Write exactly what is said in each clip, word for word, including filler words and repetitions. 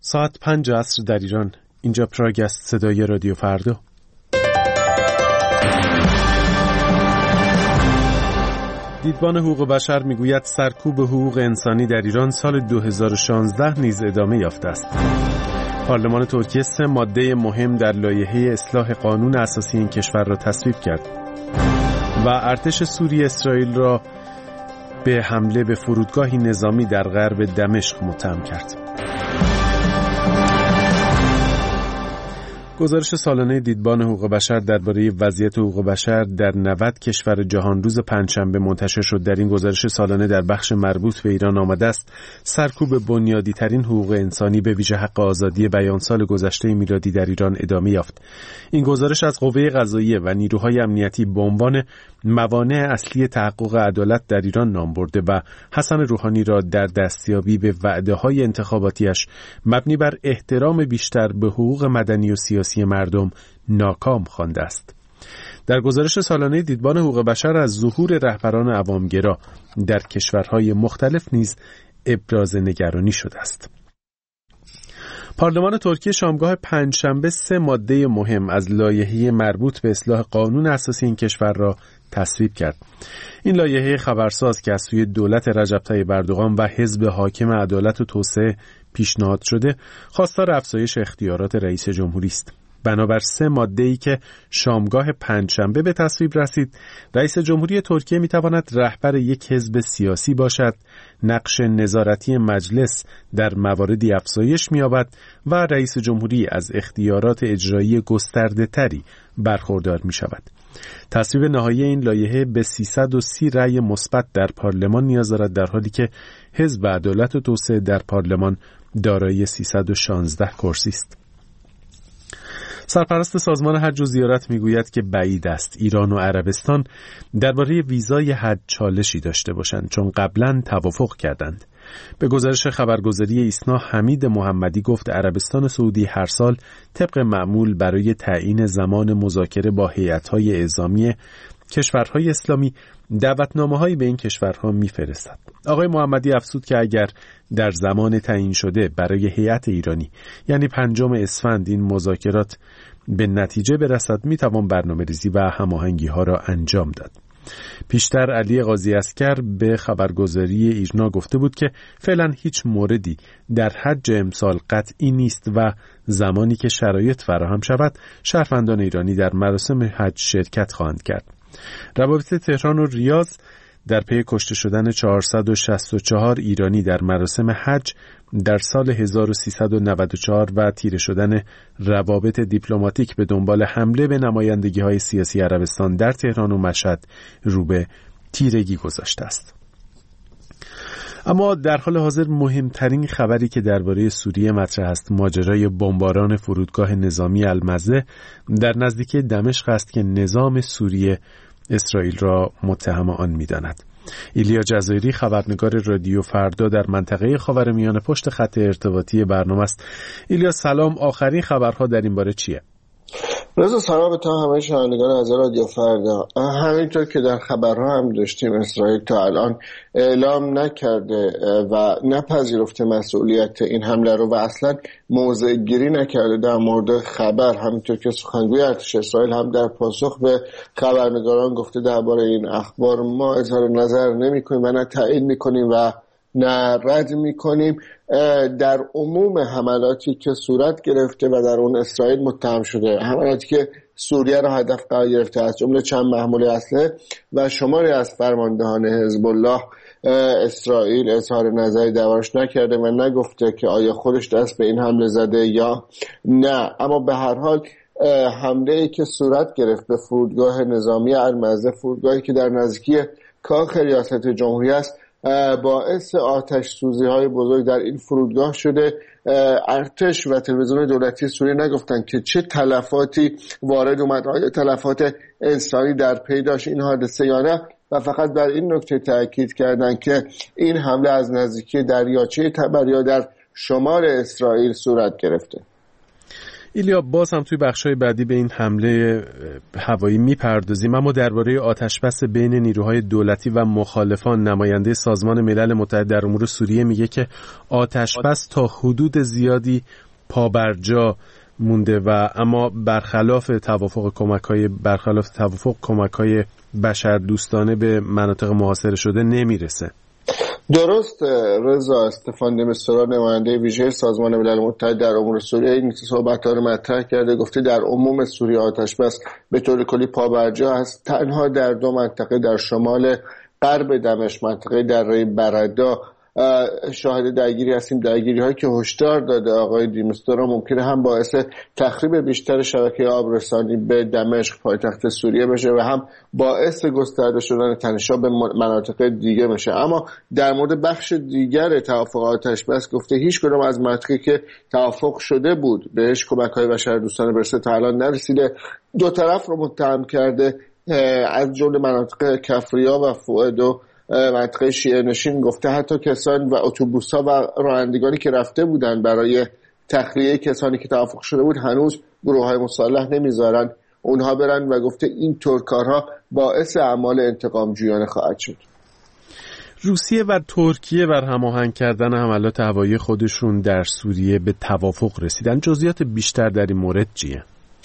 ساعت پنج عصر در ایران. اینجا پراگ است، صدای رادیو فردا. دیدبان حقوق بشر میگوید سرکوب حقوق انسانی در ایران سال دو هزار و شانزده نیز ادامه یافته است. پارلمان ترکیه سه ماده مهم در لایحه اصلاح قانون اساسی این کشور را تصویب کرد و ارتش سوریه اسرائیل را به حمله به فرودگاهی نظامی در غرب دمشق متهم کرد. گزارش سالانه دیدبان حقوق بشر درباره وضعیت حقوق بشر در نود کشور جهان روز پنجشنبه منتشر شد. در این گزارش سالانه در بخش مربوط به ایران آمده است سرکوب بنیادی ترین حقوق انسانی به ویژه حق آزادی بیان سال گذشته میلادی در ایران ادامه یافت. این گزارش از قوه قضاییه و نیروهای امنیتی به عنوان موانع اصلی تحقق عدالت در ایران نام برده و حسن روحانی را در دستیابی به وعده‌های انتخاباتیش مبنی بر احترام بیشتر به حقوق مدنی و سیاسی مردم ناکام خوانده است. در گزارش سالانه دیدبان حقوق بشر از ظهور رهبران عوامگرا در کشورهای مختلف نیز ابراز نگرانی شده است. پارلمان ترکیه شامگاه پنجشنبه سه ماده مهم از لایحه مربوط به اصلاح قانون اساسی این کشور را تصویب کرد. این لایحه خبرساز که از سوی دولت رجب طیب اردوغان و حزب حاکم عدالت و توسعه پیشنهاد شده، خواستار افزایش اختیارات رئیس جمهوری است. بنابر سه ماده‌ای که شامگاه پنجشنبه به تصویب رسید، رئیس جمهوری ترکیه می‌تواند رهبر یک حزب سیاسی باشد، نقش نظارتی مجلس در مواردی افزایش می‌یابد و رئیس جمهوری از اختیارات اجرایی گسترده‌تری برخوردار می‌شود. تصویب نهایی این لایحه به سیصد و سی رأی مثبت در پارلمان نیاز دارد، در حالی که حزب عدالت و توسعه در پارلمان دارای سیصد و شانزده کرسی است. سرپرست سازمان حج و زیارت میگوید که بعید است ایران و عربستان درباره ویزای حج چالشی داشته باشند، چون قبلا توافق کردند. به گزارش خبرگزاری ایسنا، حمید محمدی گفت عربستان سعودی هر سال طبق معمول برای تعیین زمان مذاکره با هیئت‌های اعزامی کشورهای اسلامی دعوتنامه‌هایی به این کشورها می‌فرستد. آقای محمدی افزود که اگر در زمان تعیین شده برای هیئت ایرانی یعنی پنجم اسفند این مذاکرات به نتیجه برسد، می‌توان برنامه‌ریزی و هماهنگی‌ها را انجام داد. پیشتر علی قاضی عسکر به خبرگزاری ایرنا گفته بود که فعلا هیچ موردی در حج امسال قطعی نیست و زمانی که شرایط فراهم شود شهروندان ایرانی در مراسم حج شرکت خواهند کرد. روابط تهران و ریاض در پی کشته شدن چهارصد و شصت و چهار ایرانی در مراسم حج در سال هزار و سیصد و نود و چهار و تیره شدن روابط دیپلماتیک به دنبال حمله به نمایندگی‌های سیاسی عربستان در تهران و مشهد رو به تیرگی گذاشته است. اما در حال حاضر مهمترین خبری که درباره سوریه مطرح است ماجرای بمباران فرودگاه نظامی المزه در نزدیکی دمشق است که نظام سوریه اسرائیل را متهم آن می‌داند. ایلیا جزایری خبرنگار رادیو فردا در منطقه خاورمیانه پشت خط ارتباطی برنامه است. ایلیا سلام، آخرین خبرها در این باره چیه؟ رضا سلام به تا همه شنوندگان از رادیو فردا. همینطور که در خبرها هم داشتیم، اسرائیل تا الان اعلام نکرده و نپذیرفته مسئولیت این حمله رو و اصلا موضع گیری نکرده در مورد خبر. همینطور که سخنگوی ارتش اسرائیل هم در پاسخ به خبرنگاران گفته درباره این اخبار ما اظهار نظر نمی‌کنیم و نه تایید می‌کنیم و نه رد می‌کنیم. در عموم حملاتی که صورت گرفته و در اون اسرائیل متهم شده، حملاتی که سوریه را هدف قرار گرفته از جمله چند محمول اسلحه و شماری از فرماندهان حزب الله، اسرائیل اظهار نظری دربارش نکرده و نگفته که آیا خودش دست به این حمله زده یا نه. اما به هر حال حمله‌ای که صورت گرفت به فرودگاه نظامی المزه، فرودگاهی که در نزدیکی کاخ ریاست جمهوری است، باعث آتش سوزی های بزرگ در این فرودگاه شده. ارتش و تلویزیون دولتی سوریه نگفتن که چه تلفاتی وارد اومد، آیا تلفات انسانی در پی داشت این حادثه یا نه، و فقط بر این نکته تاکید کردن که این حمله از نزدیکی دریاچه تبر یا در شمال اسرائیل صورت گرفته. ایلیا، باز هم توی بخشای بعدی به این حمله هوایی میپردازیم، اما درباره آتشبس بین نیروهای دولتی و مخالفان نماینده سازمان ملل متحد در امور سوریه میگه که آتشبس تا حدود زیادی پابرجا مونده و اما برخلاف توافق کمک‌های برخلاف توافق کمک‌های بشردوستانه به مناطق محاصره شده نمیرسه. درست رضا، استفان د میستورا نماینده ویژه سازمان ملل متحد در امور سوریه این صحبت‌ها رو مطرح کرده، گفته در عموم سوریه آتشبس به طور کلی پابرجا است. تنها در دو منطقه در شمال غرب دمشق، منطقه دره بردا، شاهد درگیری هستیم، درگیری هایی که هشدار داده آقای دیمستورا ممکنه هم باعث تخریب بیشتر شبکه آبرسانی به دمشق پایتخت سوریه بشه و هم باعث گسترده شدن تنش‌ها به مناطق دیگه بشه. اما در مورد بخش دیگر توافق آتشبس گفته هیچ کدام از مناطقی که توافق شده بود بهش کمک‌های بشردوستانه برسه تا الان نرسیده. دو طرف رو متهم کرده، از جمله مناطق کفریا و فؤاد و منطقه شیعه نشین. گفته حتی کسان و اتوبوس‌ها و رانندگانی که رفته بودن برای تخلیه کسانی که توافق شده بود هنوز گروه‌های مسلح نمیذارن اونها برن و گفته این طور کارها باعث اعمال انتقام جویانه خواهد شد. روسیه و ترکیه بر هماهنگ کردن حملات هوایی خودشون در سوریه به توافق رسیدن. جزئیات بیشتر در این مورد چیه؟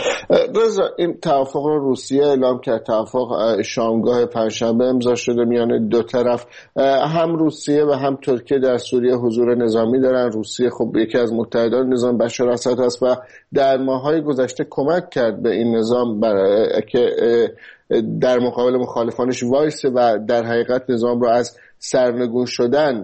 رضا، این توافق رو روسیه اعلام کرد. توافق شامگاه پنجشنبه امضا شده میان دو طرف. هم روسیه و هم ترکیه در سوریه حضور نظامی دارن. روسیه خب یکی از متحدان نظام بشار اسد است و در ماه‌های گذشته کمک کرد به این نظام برای که در مقابل مخالفانش وایسه و در حقیقت نظام رو از سرنگون شدن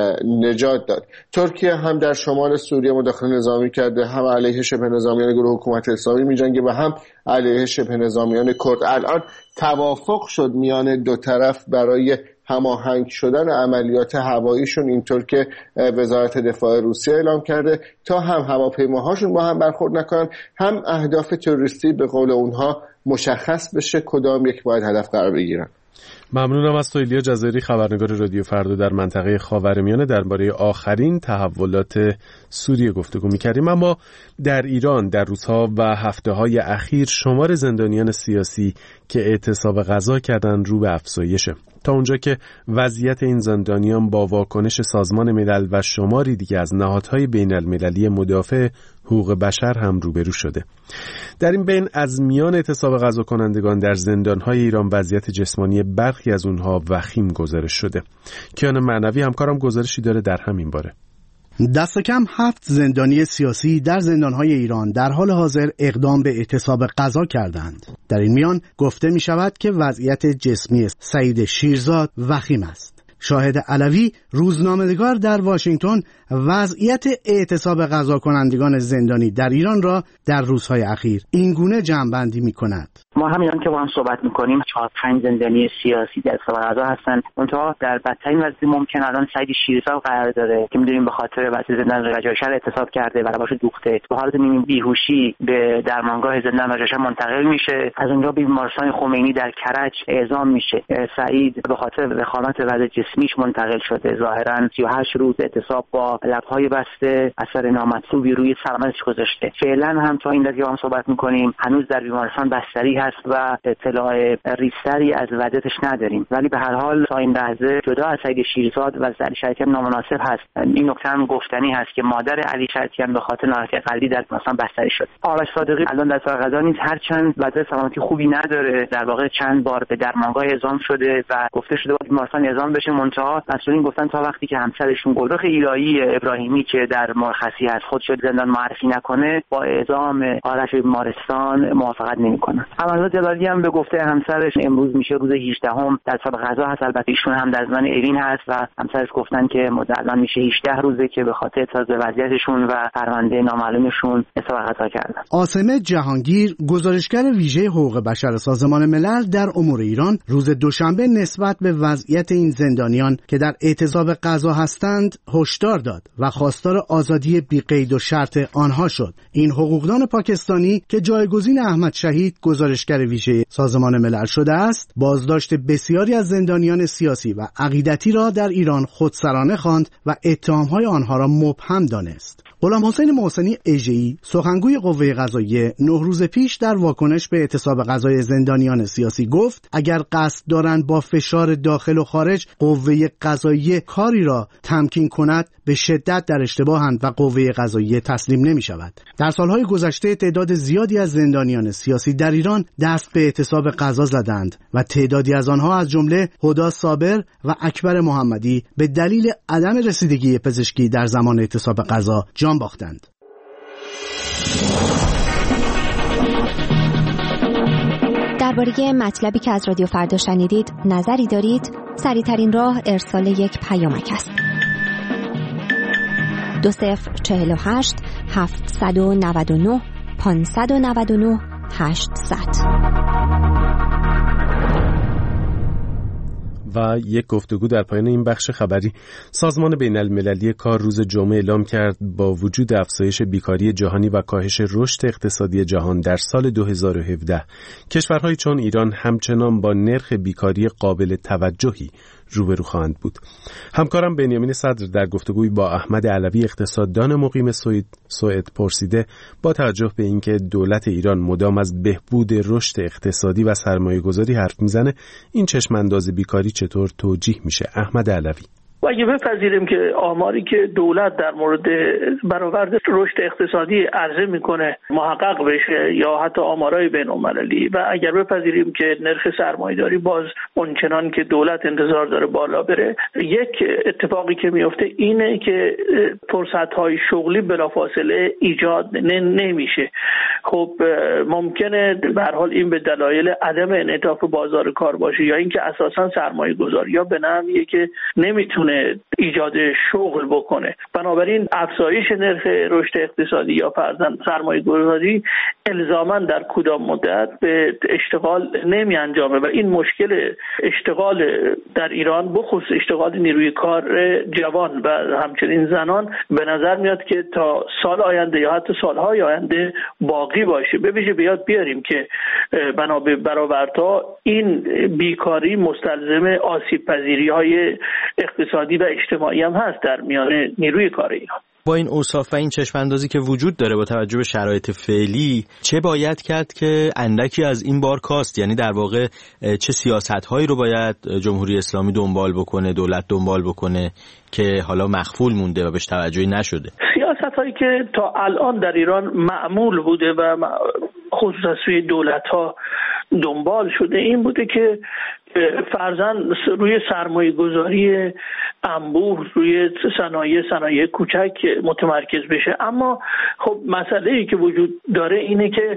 نجات داد. ترکیه هم در شمال سوریه مداخله نظامی کرده، هم علیه شبه نظامیان گروه حکومت اسلامی می‌جنگه و هم علیه شبه نظامیان کرد. الان توافق شد میان دو طرف برای هماهنگ شدن عملیات هواییشون، اینطور که وزارت دفاع روسیه اعلام کرده، تا هم هواپیماهاشون با هم برخورد نکنن، هم اهداف تروریستی به قول اونها مشخص بشه کدام یک باید هدف قرار بگیرن. ممنونم از تو ایلیا جزایری، خبرنگار رادیو فردا در منطقه خاورمیانه. درباره آخرین تحولات سوریه گفتگو می‌کردیم. اما در ایران در روزها و هفته‌های اخیر شمار زندانیان سیاسی که اعتصاب غذا کردن رو به افزایشه، تا اونجا که وضعیت این زندانیان با واکنش سازمان ملل و شماری دیگه از نهادهای بین المللی مدافع حقوق بشر هم روبرو شده. در این بین از میان اعتصاب غذا کنندگان در زندانهای ایران وضعیت جسمانی برخی از اونها وخیم گزارش شده. کیان معنوی همکارم گزارشی داره در همین باره. دست کم هفت زندانی سیاسی در زندانهای ایران در حال حاضر اقدام به اعتصاب غذا کردند. در این میان گفته می شود که وضعیت جسمی سعید شیرزاد وخیم است. شاهد علوی، روزنامه‌نگار در واشنگتن، وضعیت اعتصاب غذا کنندگان زندانی در ایران را در روزهای اخیر اینگونه جمع‌بندی می‌کند. ما همینان که با هم صحبت می‌کنیم چهار پنج زندانی سیاسی در اعتصاب غذا هستند. اونها در بدترین وضعیت ممکن الان سعید شیرزاد قرار داره که می‌دونیم به خاطر وضعیت زندان رجاشر اعتصاب کرده و لباش دوخته. به حالت نیمه بیهوشی به درمانگاه زندان رجاشر منتقل میشه. از اونجا به بیمارستان خمینی در کرج اعزام میشه. سعید به خاطر وخامت وضع جسمیش منتقل شده. ظاهراً سی و هشت روز اعتصاب با لب‌های بسته اثر نامطلوبی روی سلامتش گذاشته. فعلا هم تا این لحظه هم صحبت می‌کنیم هنوز در بیمارستان بستری هست و اطلاع ریستری از وضعیتش نداریم، ولی به هر حال تا این لحظه جدا از سعید شیرزاد و علی شریعتیان نامناسب هست. این نکته هم گفتنی هست که مادر علی شریعتیان به خاطر ناراحتی قلبی در بیمارستان بستری شد. آرش صادقی الان در اعتصاب غذا نیست، هرچند وضع سلامتی خوبی نداره. در واقع چند بار به درمانگاه اعزام شده و گفته شده بود بیمارستان اعزام بشه، منتها مسئولین گفتن تا وقتی که همسرشون گلرخ ایلایی ابراهیمی که در مرخصی هست خودش زندان معرفی نکنه با اعزام آرش بیمارستان موافقت نمیکنن. اما جلالی هم به گفته همسرش امروز میشه روز هجدهم در اعتصاب غذا هست. البته ایشون هم در زمان اوین هست و همسرش گفتن که الان میشه هجده روزه که به خاطر اعتراض به وضعیتشون و پرونده نامعلومشون اعتصاب غذا کردن. عاصمه جهانگیر، گزارشگر ویژه حقوق بشر سازمان ملل در امور ایران، روز دوشنبه نسبت به وضعیت این زندانیان که در اعتصاب غذا هستند هشدار داد و خواستار آزادی بی قید و شرط آنها شد. این حقوقدان پاکستانی که جایگزین احمد شهید گزارشگر ویژه سازمان ملل شده است، بازداشت بسیاری از زندانیان سیاسی و عقیدتی را در ایران خودسرانه خواند و اتهام‌های آنها را مبهم دانست. غلام حسین محسنی اژه‌ای، سخنگوی قوه قضاییه، نه روز پیش در واکنش به اعتصاب قضای زندانیان سیاسی گفت اگر قصد دارند با فشار داخل و خارج قوه قضاییه کاری را تمکین کند به شدت در اشتباهند و قوه قضاییه تسلیم نمی شود. در سالهای گذشته تعداد زیادی از زندانیان سیاسی در ایران دست به اعتصاب قضا زدند و تعدادی از آنها از جمله هدی صابر و اکبر محمدی به دلیل عدم رسیدگی پزشکی در زمان اعتصاب قضا جان باختند. درباره مطلبی که از رادیو فردا شنیدید نظری دارید؟ سریع‌ترین راه ارسال یک پیامک است. دو صفر چهل و هشت هفتصد و نود و نه پانصد و نود و نه هشتصد. و یک گفتگو در پایان این بخش خبری. سازمان بین المللی کار روز جمعه اعلام کرد با وجود افزایش بیکاری جهانی و کاهش رشد اقتصادی جهان در سال دو هزار و هفده کشورهایی چون ایران همچنان با نرخ بیکاری قابل توجهی روبرو خواهند بود. همکارم بنیامین صدر در گفتگوی با احمد علوی اقتصاددان مقیم سوئد سوئد پرسیده با توجه به اینکه دولت ایران مدام از بهبود رشد اقتصادی و سرمایه‌گذاری حرف میزنه، این چشم انداز بیکاری چطور توجیه میشه؟ احمد علوی: و اگه بپذیریم که آماری که دولت در مورد برآورد رشد اقتصادی عرضه میکنه محقق بشه یا حتی آمارای بین‌المللی، و اگر بپذیریم که نرخ سرمایه‌داری باز اونچنان که دولت انتظار داره بالا بره، یک اتفاقی که میفته اینه که فرصت‌های شغلی بلافاصله ایجاد نمیشه. خب ممکنه به هر حال این به دلایل عدم انعطاف بازار کار باشه یا اینکه اساساً سرمایه‌گذاری یا به نحویه که نمیتونه ایجاد شغل بکنه. بنابراین افزایش نرخ رشد اقتصادی یا فرضاً سرمایه‌گذاری الزاماً در کدام مدت به اشتغال نمی انجامه و این مشکل اشتغال در ایران بخصوص اشتغال نیروی کار جوان و همچنین زنان به نظر میاد که تا سال آینده یا حتی سالهای آینده باقی باشه. به ویژه بیاد بیاریم که بنا به برآوردها این بیکاری مستلزم آسیب پذیری‌های اقتصادی و اجتماعی هم هست در میان نیروی کار ایران. با این اوصاف و این چشم اندازی که وجود داره با توجه به شرایط فعلی، چه باید کرد که اندکی از این بار کاست؟ یعنی در واقع چه سیاست‌هایی رو باید جمهوری اسلامی دنبال بکنه، دولت دنبال بکنه که حالا مخفول مونده و بهش توجهی نشده؟ سیاست‌هایی که تا الان در ایران معمول بوده و خصوصا سوی دولت‌ها دنبال شده این بوده که فرضاً روی سرمایه گذاری انبوه روی صنایع صنایع کوچک متمرکز بشه. اما خب مسئله‌ای که وجود داره اینه که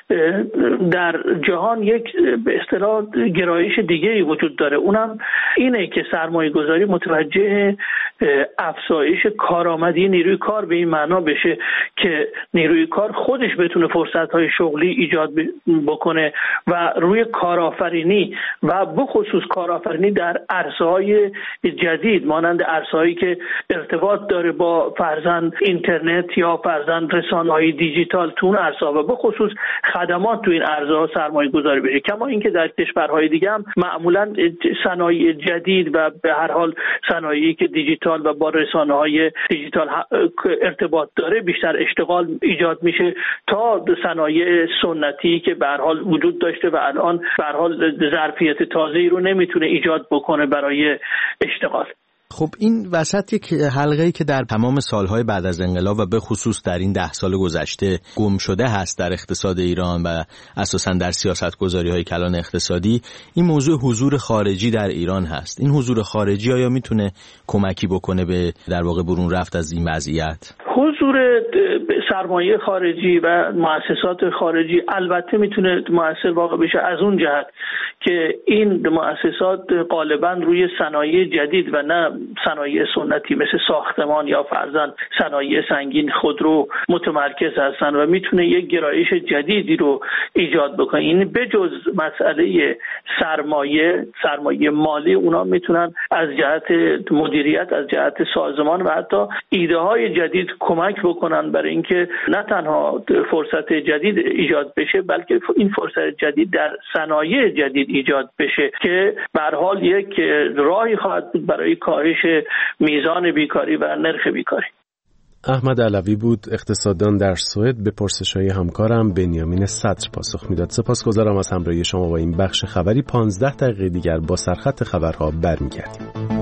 در جهان یک به اصطلاح گرایش دیگه‌ای وجود داره، اونم اینه که سرمایه گذاری متوجه افزایش کارآمدی نیروی کار به این معنا بشه که نیروی کار خودش بتونه فرصت‌های شغلی ایجاد بکنه و روی کارآفرینی و بخصوص کارآفرینی در عرصه‌های جدید مانند عرصه‌هایی که ارتباط داره با فرضاً اینترنت یا فرضاً رسانه‌های دیجیتال تو اون عرصه‌ها و بخصوص خدمات تو این عرصه‌ها سرمایه‌گذاری بشه. کما اینکه در کشورهای دیگه هم معمولاً صنایع جدید و به هر حال صنایعی که دیجیتال و با رسانه‌های دیجیتال ارتباط داره بیشتر اشتغال ایجاد میشه تا صنایع سنتی که به هر حال وجود داشته و الان به هر حال ظرفیت تازه‌ای رو نمیتونه ایجاد بکنه برای اشتغال. خب این وسط یک حلقه‌ای که در تمام سالهای بعد از انقلاب و به خصوص در این ده سال گذشته گم شده هست در اقتصاد ایران و اساساً در سیاست‌گذاری‌های کلان اقتصادی، این موضوع حضور خارجی در ایران هست. این حضور خارجی آیا میتونه کمکی بکنه به در واقع برون رفت از این وضعیت؟ حضور سرمایه خارجی و مؤسسات خارجی البته میتونه مؤثر واقع بشه از اون جهت که این مؤسسات غالباً روی صنایع جدید و نه صنایع سنتی مثل ساختمان یا فرضاً صنایع سنگین خودرو متمرکز هستن و میتونه یک گرایش جدیدی رو ایجاد بکنه. این بجز مسئله سرمایه سرمایه مالی، اونا میتونن از جهت مدیریت، از جهت سازمان و حتی ایده های جدید کمک بکنن برای اینکه نه تنها فرصت جدید ایجاد بشه بلکه این فرصت جدید در صنایع جدید ایجاد بشه که به هر حال یک راهی خواهد بود برای کاهش میزان بیکاری و نرخ بیکاری. احمد علوی بود، اقتصاددان در سوئد، به پرسش‌های همکارم بنیامین صدر پاسخ میداد. سپاسگزارم از همراهی شما با این بخش خبری. پانزده دقیقه دیگر با سرخط خبرها برمیگردیم.